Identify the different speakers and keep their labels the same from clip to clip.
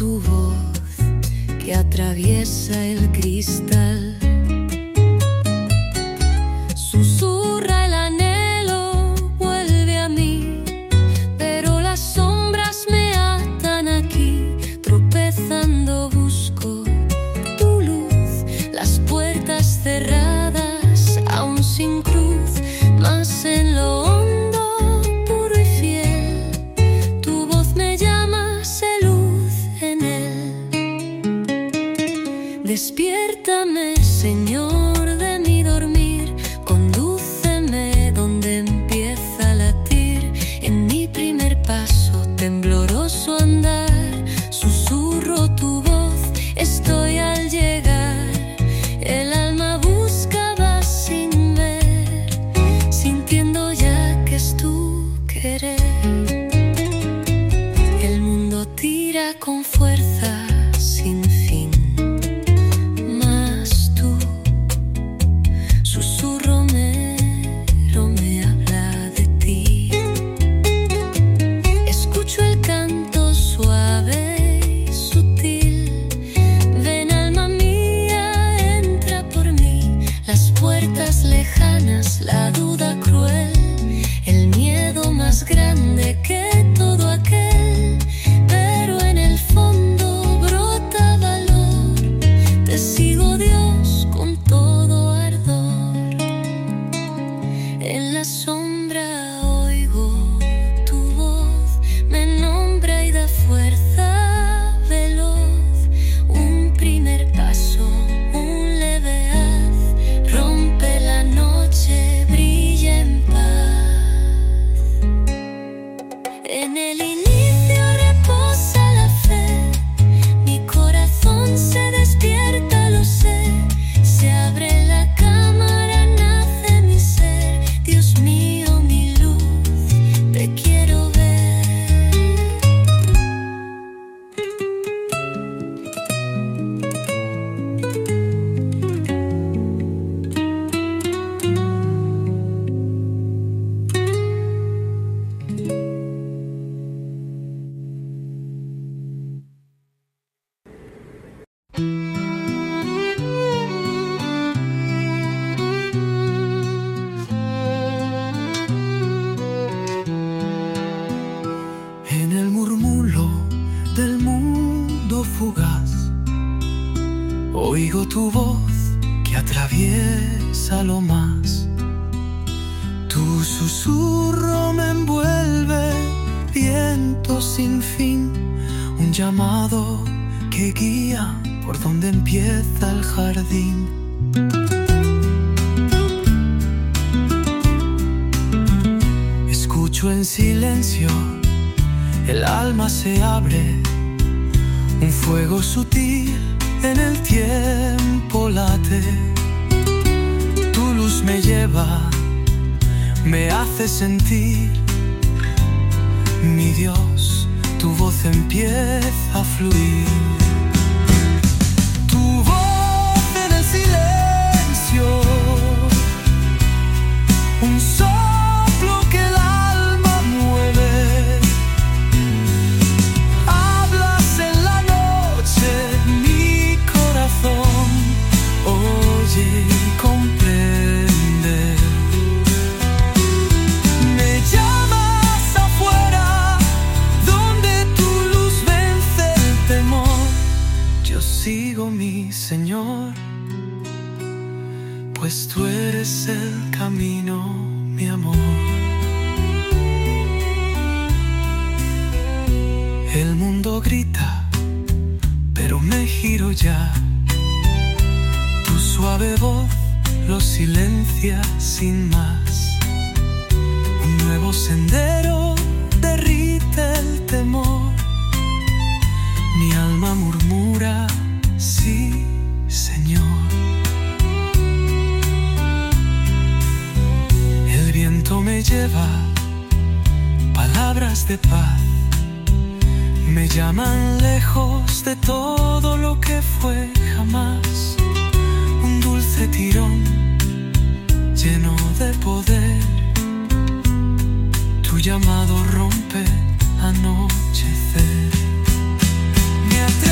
Speaker 1: tu voz que atraviesa el cristal. Susurra el anhelo, vuelve a mí, pero las sombras me atan aquí. Tropezando busco tu luz, las puertas cerradas, aún sin cruz, más en lo hondo, puro y fiel. Tu voz me llama, sé luz en él. Despiértame, Señor, de mi dormir. Condúceme donde empieza a latir. En mi primer paso, tembloroso andar, susurro tu voz, estoy al llegar. El alma buscaba sin ver, sintiendo ya que es tu querer. El mundo tira con fuerza sin fin, mas tú, susurro mero, me habla de ti. Escucho el canto suave y sutil. Ven, alma mía, entra por mí. Las puertas lejanas, la duda cruel, el miedo más grande que todo aquel. Pero en el fondo brota valor. Te sigo, Dios, con todo ardor. En la sombra oigo tu voz, me nombra y da fuerza veloz. Un primer paso, un leve haz, rompe la noche, brilla en paz. En el inicio reposa la fe, mi corazón se despierta, lo sé. Se abre la cámara, nace mi ser. Dios mío, mi luz, te quiero ver.
Speaker 2: En el murmullo del mundo fugaz, oigo tu voz que atraviesa lo más. Tu susurro me envuelve, viento sin fin, un llamado que guía por donde empieza el jardín. Escucho en silencio, el alma se abre, un fuego sutil en el tiempo late. Tu luz me lleva, me hace sentir, mi Dios, tu voz empieza a fluir. Tu voz en el silencio, un soplo que el alma mueve. Hablas en la noche, mi corazón oye y comprende. Me llamas afuera, donde tu luz vence el temor. Yo sigo, mi Señor, pues tú eres el camino, mi amor. El mundo grita, pero me giro ya. Tu suave voz lo silencia sin más. Un nuevo sendero derrite el temor. Mi alma murmura, sí, Señor. El viento me lleva, palabras de paz, me llaman lejos de todo lo que fue jamás. Un dulce tirón lleno de poder, tu llamado rompe anochecer. Me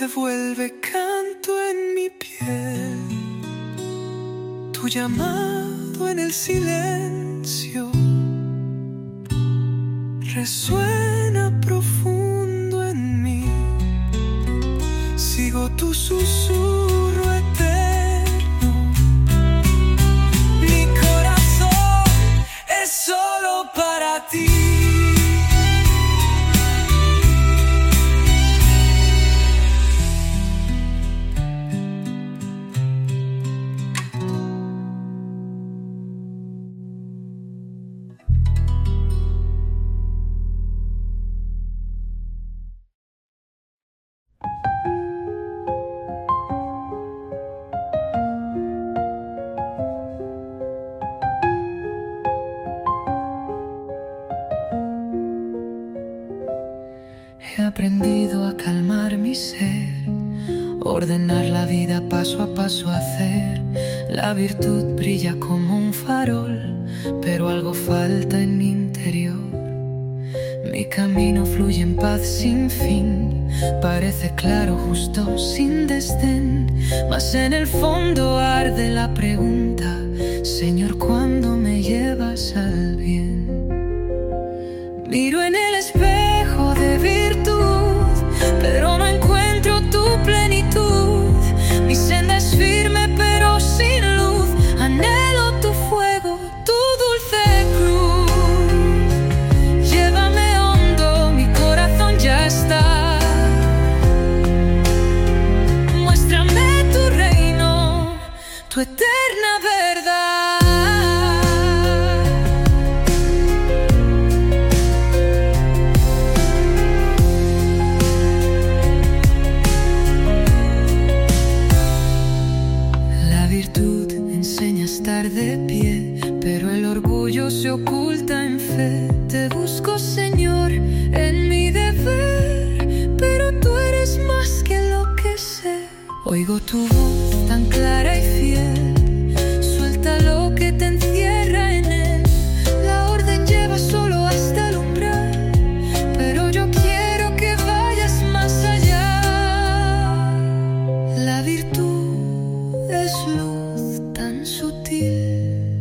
Speaker 2: vuelve canto en mi piel. Tu llamado en el silencio resuena profundo en mí. Sigo tu susurro eterno. Mi corazón es solo para ti.
Speaker 3: He aprendido a calmar mi ser, ordenar la vida paso a paso, hacer. La virtud brilla como un farol, pero algo falta en mi interior. Mi camino fluye en paz sin fin, parece claro justo sin desdén, mas en el fondo arde la pregunta: Señor, ¿cuándo me llevas al bien? Miro en el espejo de virtud, pero no encuentro tu plenitud. Mi senda es firme pero sin luz, anhelo tu fuego, tu dulce cruz. Llévame hondo, mi corazón ya está. Muéstrame tu reino, tu eterna verdad. De pie, pero el orgullo se oculta en fe. Te busco, Señor, en mi deber, pero tú eres más que lo que sé. Oigo tu voz tan clara y fiel, suelta lo que te encierra en él. La orden lleva solo hasta el umbral, pero yo quiero que vayas más allá. La virtud es luz tan sutil,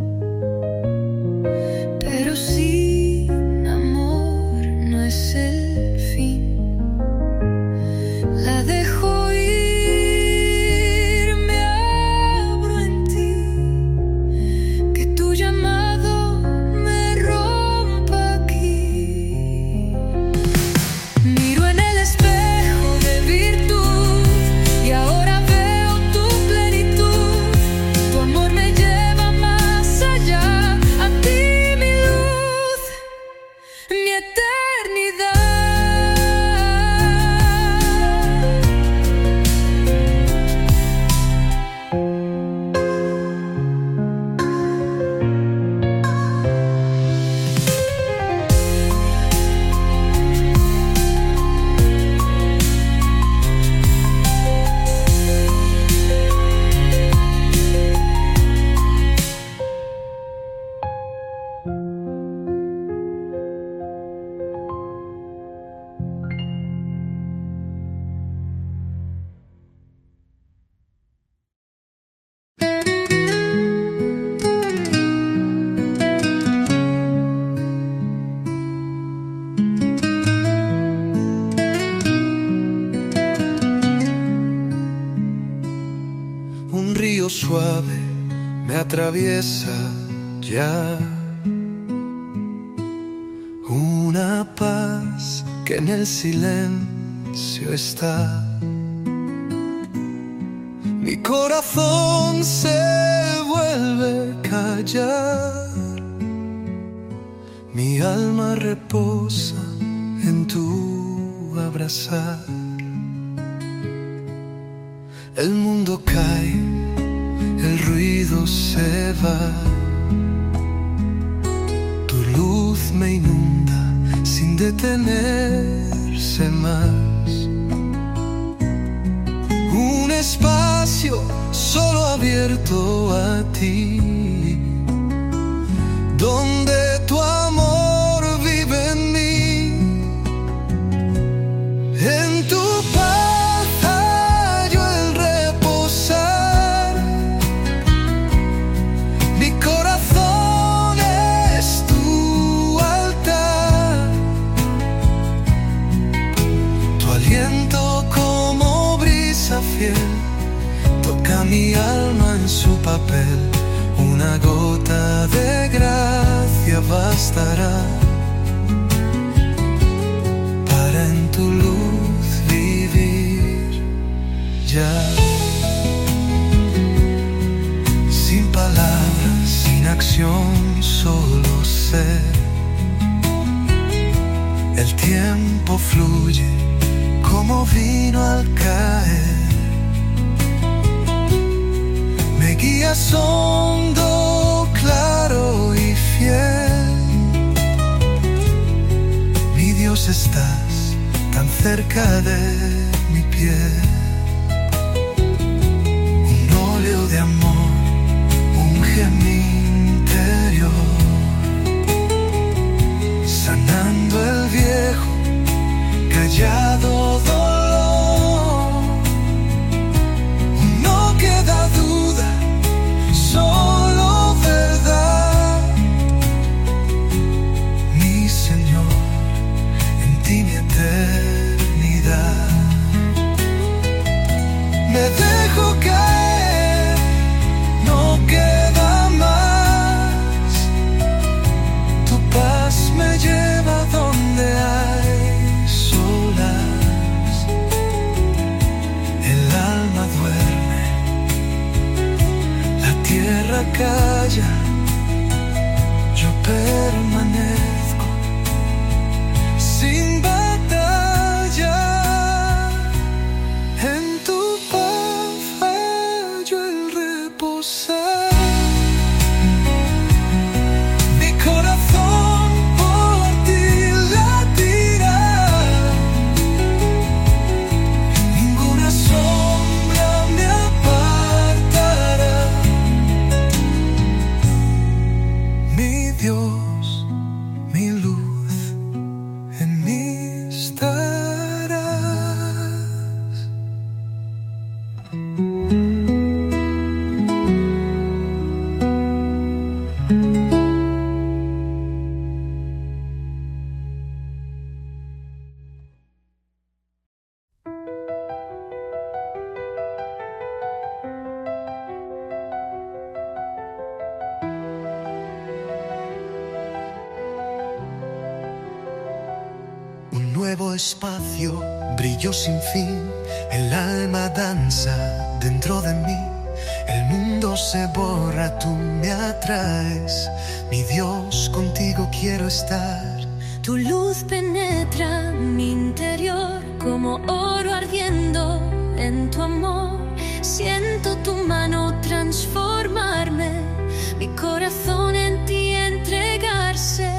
Speaker 3: pero sin amor no es el fin. La dejo ir, me abro en ti, que tu llamado me rompa aquí. Miro en el espejo de virtud y ahora veo tu plenitud. Tu amor me lleva más allá, a ti mi luz, mi eternidad.
Speaker 2: Un río suave me atraviesa ya, una paz que en el silencio está. Mi corazón se vuelve a callar, mi alma reposa en tu abrazar. El mundo cae, el ruido se va, tu luz me inunda sin detenerse más. Un espacio solo abierto a ti, donde tu amor vive en mí. En tu paz mi alma en su papel, una gota de gracia bastará para en tu luz vivir ya. Sin palabras, sin acción, solo ser. El tiempo fluye como vino al caer. Me guías hondo, claro y fiel. Mi Dios, estás tan cerca de mi piel. Un óleo de amor unge mi interior, sanando el viejo, callado dolor. No queda duda, solo verdad. Mi Señor, en ti mi eternidad. Me dejo caer, no queda más. Tu paz me lleva donde hay solas. El alma duerme, la tierra calla, yo permanezco sin batalla. En tu paz hallo el reposar. Mi corazón por ti latirá. Ninguna sombra me apartará. Mi Dios, mi luz, en mí estarás. Un nuevo espacio, brillo sin fin, el alma danza dentro de mí. El mundo se borra, tú me atraes. Mi Dios, contigo quiero estar.
Speaker 1: Tu luz penetra mi interior como oro ardiendo en tu amor. Siento tu mano transformarme, mi corazón en ti entregarse.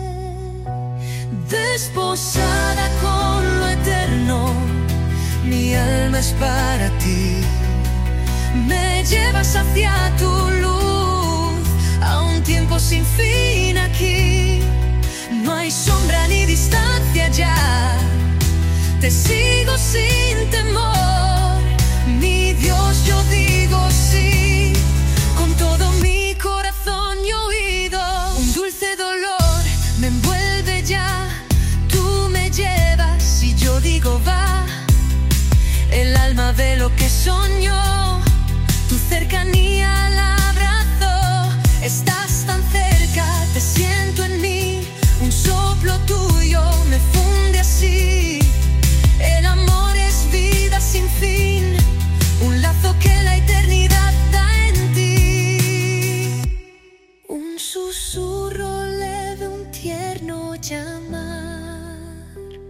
Speaker 1: Desposada con lo eterno, mi alma es para ti. Me llevas hacia tu luz, a un tiempo sin fin aquí. No hay sombra ni distancia ya, te sigo sin temor. Mi Dios, yo digo sí, con todo mi corazón y oído. Un dulce dolor me envuelve ya, tú me llevas y yo digo va. El alma ve lo que soñó, tu cercanía la abrazó. Estás tan cerca, te siento en mí, un soplo tuyo me funde así. El amor es vida sin fin, un lazo que la eternidad da en ti. Un susurro leve, un tierno llamar.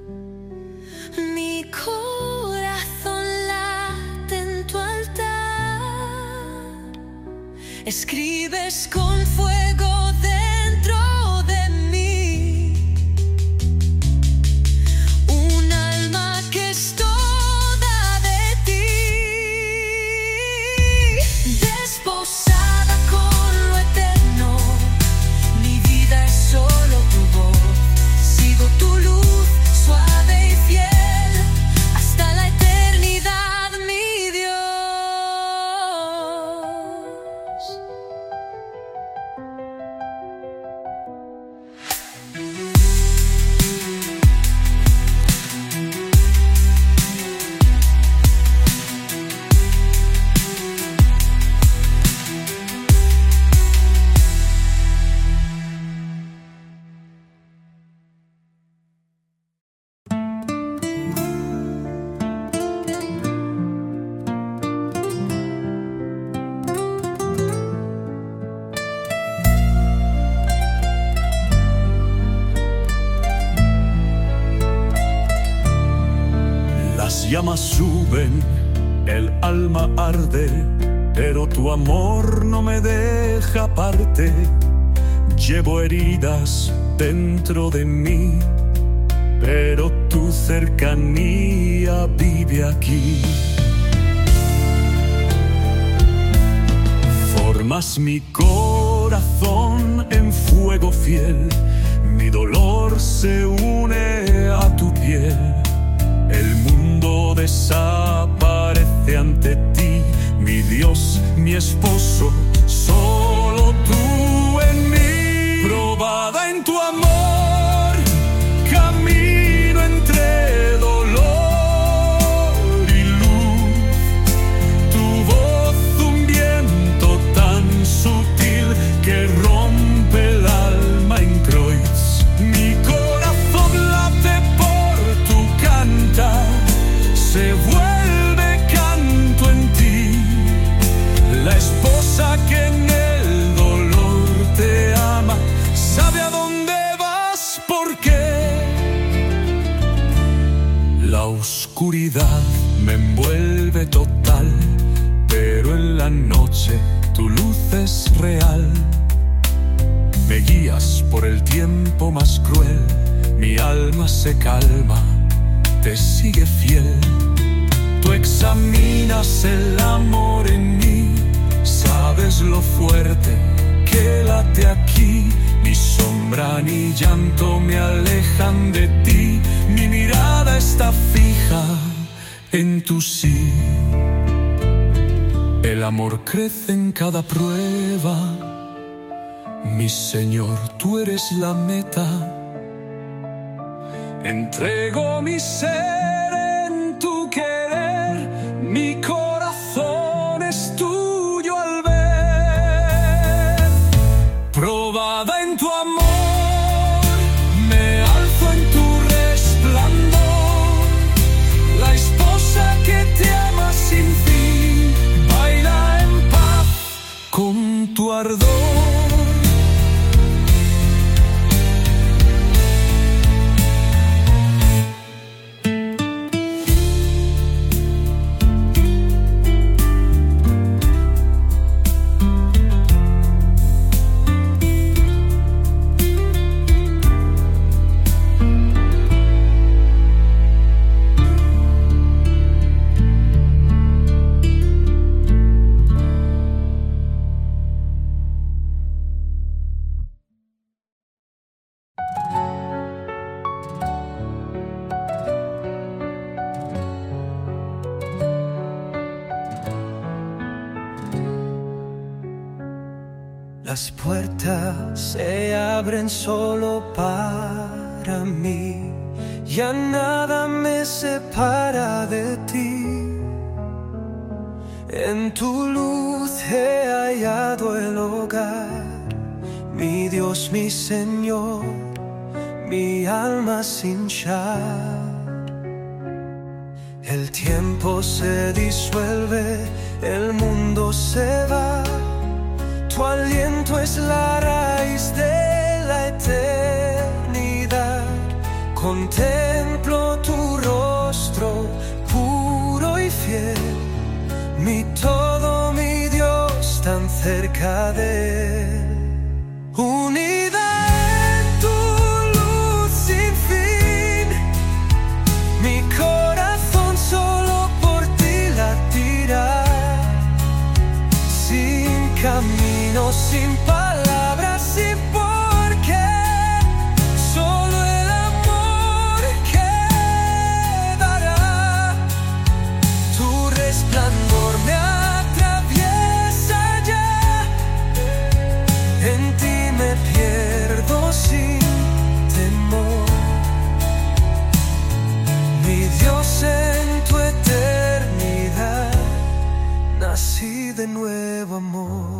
Speaker 1: Mi corazón late en tu altar. Escribes con fuego dentro de mí, un alma que es toda de ti. Desposada con lo eterno, mi vida es solo tu voz. Sigo tu luz suave y fiel hasta la eternidad, mi Dios.
Speaker 4: Las llamas suben, el alma arde, pero tu amor no me deja aparte. Llevo heridas dentro de mí, pero tu cercanía vive aquí. Formas mi corazón en fuego fiel, mi dolor se une a tu piel. El mundo desaparece ante ti, mi Dios, mi esposo, solo tú en mí. Probada en tu amor, camino entre dolor y luz. Tu voz, un viento tan sutil que rompe el alma en Kreuz. Mi corazón late por tu cantar, se vuelve canto en ti. La esposa que en el dolor te ama, sabe a dónde vas, por qué. La oscuridad me envuelve total, pero en la noche tu luz es real. Me guías por el tiempo más cruel, mi alma se calma, te sigue fiel. Tú examinas el amor en mí, sabes lo fuerte que late aquí. Ni sombra ni llanto me alejan de ti, mi mirada está fija en tu sí. El amor crece en cada prueba, mi Señor, tú eres la meta. Entrego mi ser en tu querer, mi corazón es tuyo al ver. Probada en tu amor, me alzo en tu resplandor. La esposa que te ama sin fin, baila en paz con tu ardor.
Speaker 2: Las puertas se abren solo para mí, ya nada me separa de ti. En tu luz he hallado el hogar, mi Dios, mi Señor, mi alma sin hinchar. El tiempo se disuelve, el mundo se va. Tu aliento es la raíz de la eternidad. Contemplo tu rostro puro y fiel, mi todo, mi Dios, tan cerca de él. Unida en tu luz sin fin, mi corazón solo por ti latirá. Sin camino, sin palabras, sin por qué, solo el amor quedará. Tu resplandor me atraviesa ya, en ti me pierdo sin temor. Mi Dios, en tu eternidad nací de nuevo, amor.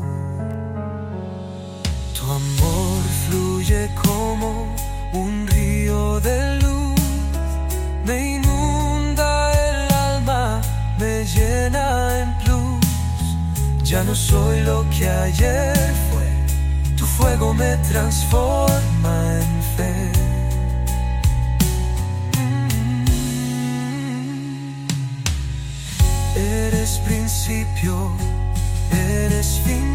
Speaker 2: Tu amor fluye como un río de luz, me inunda el alma, me llena en plus. Ya no soy lo que ayer fue, tu fuego me transforma en fe. principio, eres fin